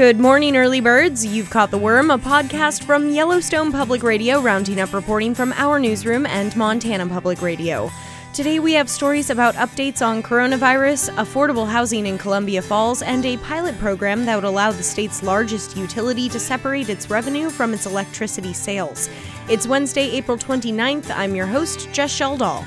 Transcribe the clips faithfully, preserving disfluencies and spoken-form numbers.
Good morning, early birds. You've caught the worm, a podcast from Yellowstone Public Radio, rounding up reporting from our newsroom and Montana Public Radio. Today we have stories about updates on coronavirus, affordable housing in Columbia Falls, and a pilot program that would allow the state's largest utility to separate its revenue from its electricity sales. It's Wednesday, April twenty-ninth. I'm your host, Jess Sheldall.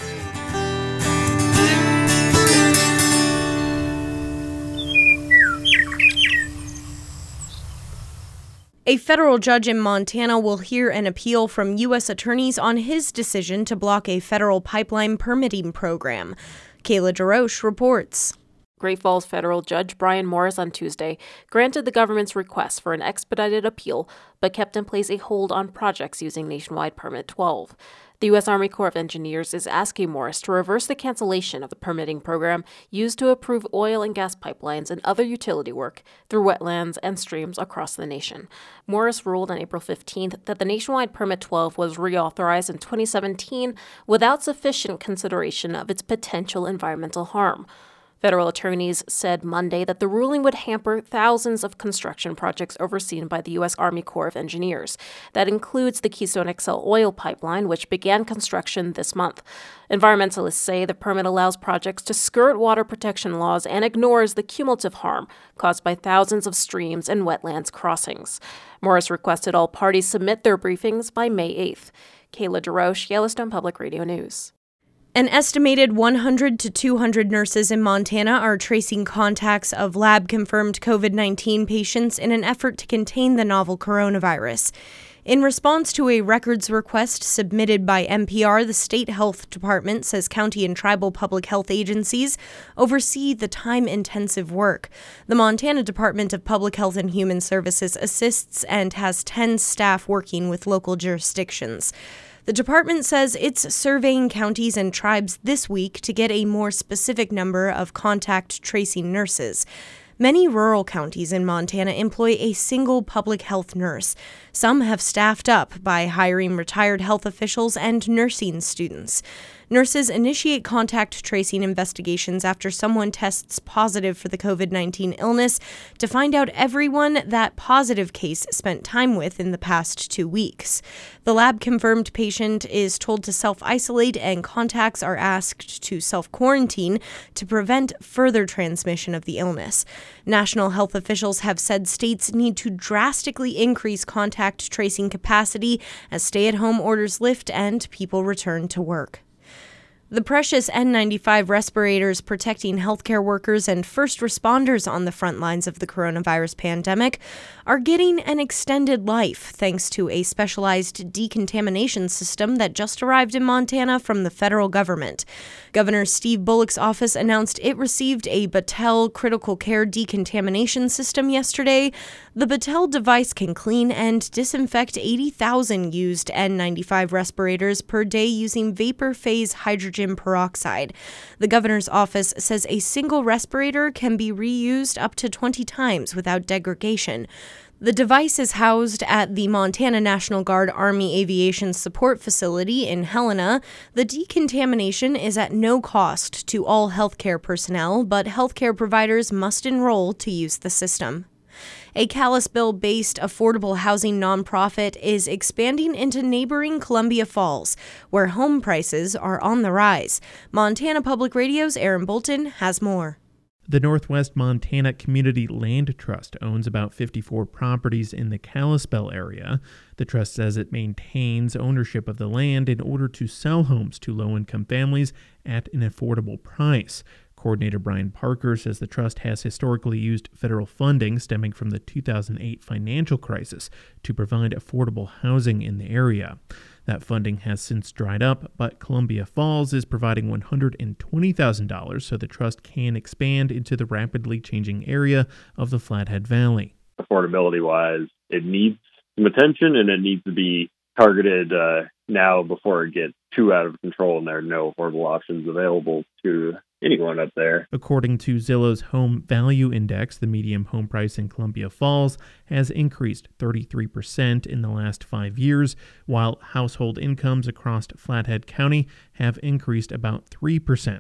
A federal judge in Montana will hear an appeal from U S attorneys on his decision to block a federal pipeline permitting program. Kayla DeRoche reports. Great Falls federal judge Brian Morris on Tuesday granted the government's request for an expedited appeal, but kept in place a hold on projects using Nationwide Permit twelve. The U S Army Corps of Engineers is asking Morris to reverse the cancellation of the permitting program used to approve oil and gas pipelines and other utility work through wetlands and streams across the nation. Morris ruled on April fifteenth that the Nationwide Permit twelve was reauthorized in twenty seventeen without sufficient consideration of its potential environmental harm. Federal attorneys said Monday that the ruling would hamper thousands of construction projects overseen by the U S Army Corps of Engineers. That includes the Keystone X L oil pipeline, which began construction this month. Environmentalists say the permit allows projects to skirt water protection laws and ignores the cumulative harm caused by thousands of streams and wetlands crossings. Morris requested all parties submit their briefings by May eighth. Kayla DeRoche, Yellowstone Public Radio News. An estimated one hundred to two hundred nurses in Montana are tracing contacts of lab-confirmed covid nineteen patients in an effort to contain the novel coronavirus. In response to a records request submitted by N P R, the state health department says county and tribal public health agencies oversee the time-intensive work. The Montana Department of Public Health and Human Services assists and has ten staff working with local jurisdictions. The department says it's surveying counties and tribes this week to get a more specific number of contact tracing nurses. Many rural counties in Montana employ a single public health nurse. Some have staffed up by hiring retired health officials and nursing students. Nurses initiate contact tracing investigations after someone tests positive for the covid nineteen illness to find out everyone that positive case spent time with in the past two weeks. The lab-confirmed patient is told to self-isolate, and contacts are asked to self-quarantine to prevent further transmission of the illness. National health officials have said states need to drastically increase contact tracing capacity as stay-at-home orders lift and people return to work. The precious N ninety-five respirators protecting healthcare workers and first responders on the front lines of the coronavirus pandemic are getting an extended life thanks to a specialized decontamination system that just arrived in Montana from the federal government. Governor Steve Bullock's office announced it received a Battelle critical care decontamination system yesterday. The Battelle device can clean and disinfect eighty thousand used N ninety-five respirators per day using vapor phase hydrogen peroxide. The governor's office says a single respirator can be reused up to twenty times without degradation. The device is housed at the Montana National Guard Army Aviation Support Facility in Helena. The decontamination is at no cost to all healthcare personnel, but healthcare providers must enroll to use the system. A Kalispell-based affordable housing nonprofit is expanding into neighboring Columbia Falls, where home prices are on the rise. Montana Public Radio's Aaron Bolton has more. The Northwest Montana Community Land Trust owns about fifty-four properties in the Kalispell area. The trust says it maintains ownership of the land in order to sell homes to low-income families at an affordable price. Coordinator Brian Parker says the trust has historically used federal funding stemming from the two thousand eight financial crisis to provide affordable housing in the area. That funding has since dried up, but Columbia Falls is providing one hundred twenty thousand dollars so the trust can expand into the rapidly changing area of the Flathead Valley. Affordability-wise, it needs some attention, and it needs to be targeted uh, now before it gets too out of control and there are no affordable options available to anyone up there. According to Zillow's Home Value Index, the median home price in Columbia Falls has increased thirty-three percent in the last five years, while household incomes across Flathead County have increased about three percent.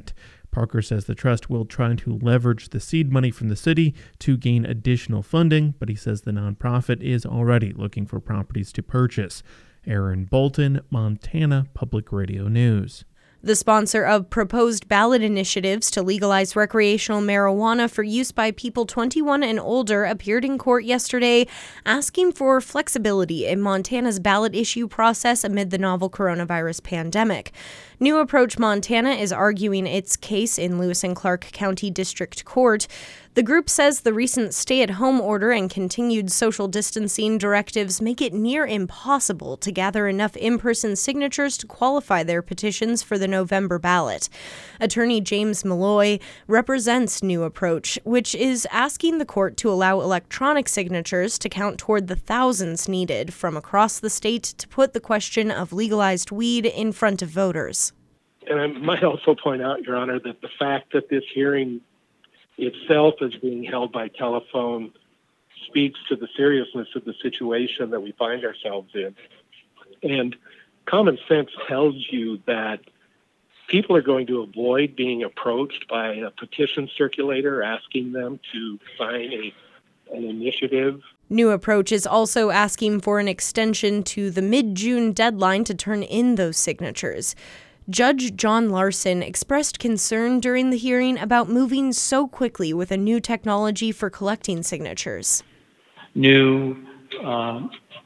Parker says the trust will try to leverage the seed money from the city to gain additional funding, but he says the nonprofit is already looking for properties to purchase. Aaron Bolton, Montana Public Radio News. The sponsor of proposed ballot initiatives to legalize recreational marijuana for use by people twenty-one and older appeared in court yesterday, asking for flexibility in Montana's ballot issue process amid the novel coronavirus pandemic. New Approach Montana is arguing its case in Lewis and Clark County District Court. The group says the recent stay-at-home order and continued social distancing directives make it near impossible to gather enough in-person signatures to qualify their petitions for the November ballot. Attorney James Malloy represents New Approach, which is asking the court to allow electronic signatures to count toward the thousands needed from across the state to put the question of legalized weed in front of voters. And I might also point out, Your Honor, that the fact that this hearing itself is being held by telephone speaks to the seriousness of the situation that we find ourselves in. And common sense tells you that people are going to avoid being approached by a petition circulator asking them to sign a, an initiative. New Approach is also asking for an extension to the mid-June deadline to turn in those signatures. Judge John Larson expressed concern during the hearing about moving so quickly with a new technology for collecting signatures. New, uh,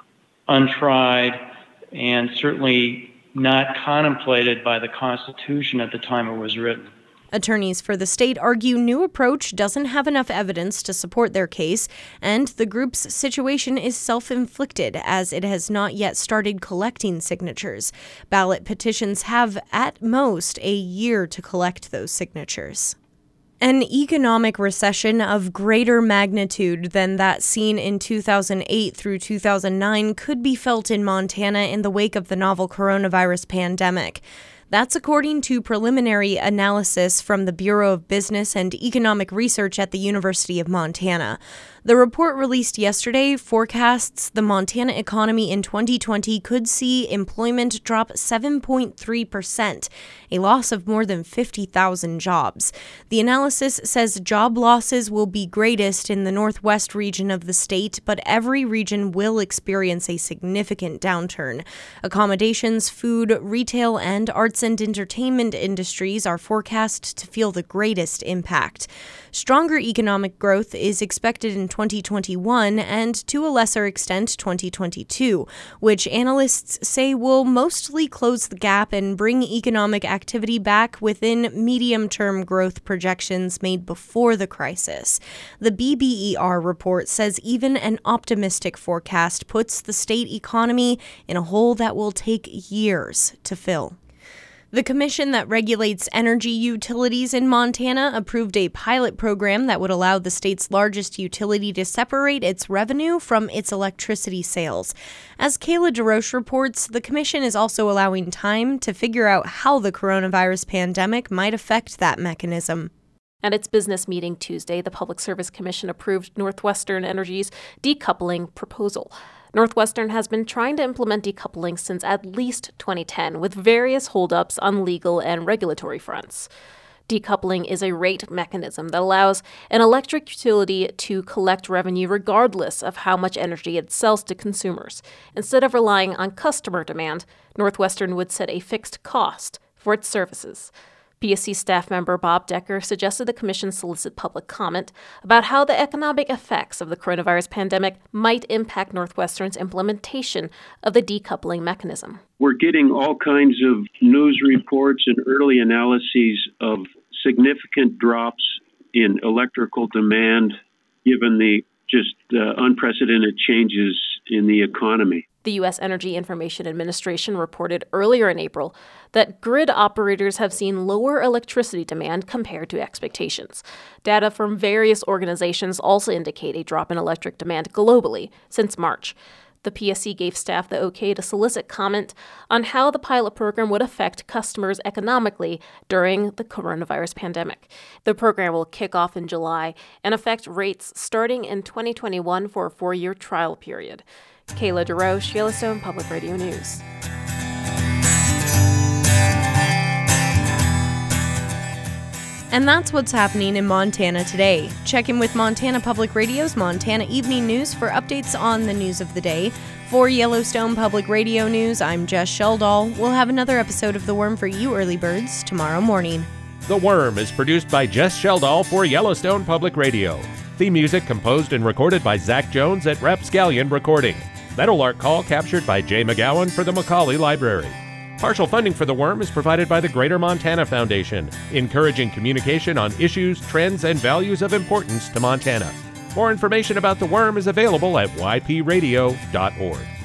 untried, and certainly not contemplated by the Constitution at the time it was written. Attorneys for the state argue New Approach doesn't have enough evidence to support their case, and the group's situation is self-inflicted as it has not yet started collecting signatures. Ballot petitions have, at most, a year to collect those signatures. An economic recession of greater magnitude than that seen in two thousand eight through two thousand nine could be felt in Montana in the wake of the novel coronavirus pandemic. That's according to preliminary analysis from the Bureau of Business and Economic Research at the University of Montana. The report released yesterday forecasts the Montana economy in twenty twenty could see employment drop seven point three percent, a loss of more than fifty thousand jobs. The analysis says job losses will be greatest in the northwest region of the state, but every region will experience a significant downturn. Accommodations, food, retail, and arts and entertainment industries are forecast to feel the greatest impact. Stronger economic growth is expected in twenty twenty-one and, to a lesser extent, twenty twenty-two, which analysts say will mostly close the gap and bring economic activity back within medium-term growth projections made before the crisis. The B B E R report says even an optimistic forecast puts the state economy in a hole that will take years to fill. The commission that regulates energy utilities in Montana approved a pilot program that would allow the state's largest utility to separate its revenue from its electricity sales. As Kayla DeRoche reports, the commission is also allowing time to figure out how the coronavirus pandemic might affect that mechanism. At its business meeting Tuesday, the Public Service Commission approved Northwestern Energy's decoupling proposal. Northwestern has been trying to implement decoupling since at least twenty ten, with various holdups on legal and regulatory fronts. Decoupling is a rate mechanism that allows an electric utility to collect revenue regardless of how much energy it sells to consumers. Instead of relying on customer demand, Northwestern would set a fixed cost for its services. P S C staff member Bob Decker suggested the commission solicit public comment about how the economic effects of the coronavirus pandemic might impact Northwestern's implementation of the decoupling mechanism. We're getting all kinds of news reports and early analyses of significant drops in electrical demand given the just uh, unprecedented changes in the economy. The U S Energy Information Administration reported earlier in April that grid operators have seen lower electricity demand compared to expectations. Data from various organizations also indicate a drop in electric demand globally since March. The P S C gave staff the okay to solicit comment on how the pilot program would affect customers economically during the coronavirus pandemic. The program will kick off in July and affect rates starting in twenty twenty-one for a four-year trial period. Kayla DeRoche, Yellowstone Public Radio News. And that's what's happening in Montana today. Check in with Montana Public Radio's Montana Evening News for updates on the news of the day. For Yellowstone Public Radio News, I'm Jess Sheldall. We'll have another episode of The Worm for you early birds tomorrow morning. The Worm is produced by Jess Sheldall for Yellowstone Public Radio. Theme music composed and recorded by Zach Jones at Rapscallion Recording. Meadowlark Call captured by Jay McGowan for the Macaulay Library. Partial funding for The Worm is provided by the Greater Montana Foundation, encouraging communication on issues, trends, and values of importance to Montana. More information about The Worm is available at y p radio dot org.